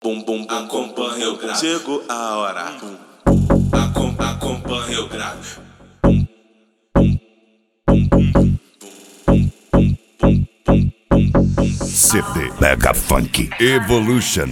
Bum, acompanha o grave. Chegou a hora. Acompanha o grave. CD Mega Funk Evolution.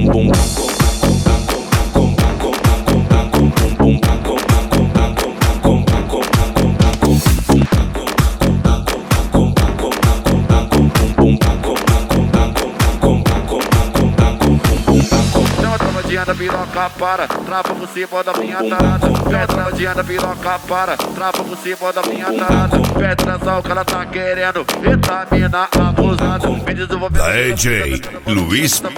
Da piroca para, trava por cima da minha tarada. Pedra da piroca para, trava por cima da minha tarada. Pedra só o que ela tá querendo, eita mina abusada. Me desenvolvendo da AJ Luiz. Não,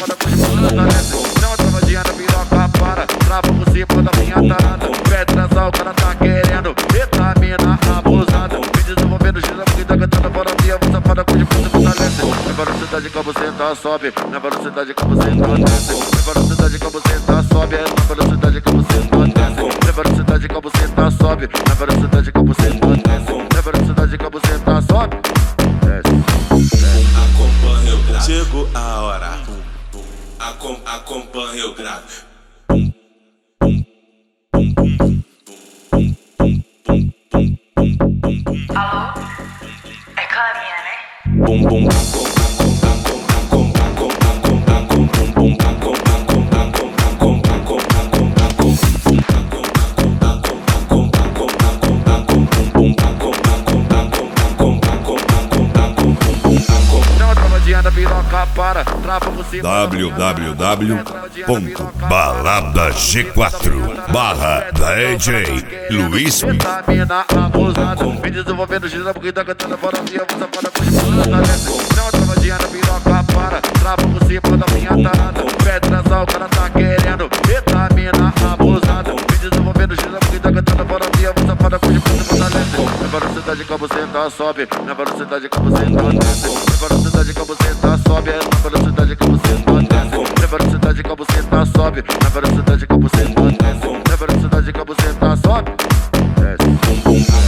da piroca para, trava por cima da minha tarada. Pedra só o que ela tá querendo, eita mina abusada. Me desenvolvendo gira porque tá cantando fora minha, você fala com de fundo fortalece. Na velocidade que você tá sobe, na velocidade que você tá desce. Na velocidade que você tá sobe, na velocidade que você tá desce. Na velocidade que você tá sobe, na velocidade que você tá desce. Na velocidade que você tá sobe, desce. Acompanha o grave. Chegou a hora. Acompanha o grave. Alô? É Clarinha, né? Da piroca para, trava por cima www.baladag4/AJ Luiz. Eita mina abusada, me desenvolvendo gira porque tá cantando fora minha, você fala com de fortalece. Não, travadinha da piroca para, trava por cima da minha tarada. Pedra só o que ela tá querendo, eita mina abusada. Me desenvolvendo gira porque tá cantando fora minha, você fala com de fortalece. Na velocidade que você tá sobe, na velocidade que você tá desce. Na velocidade que você tá sobe, na velocidade que você tá desce. Na velocidade que você tá sobe, na velocidade que você tá desce. Na velocidade que você tá sobe, desce.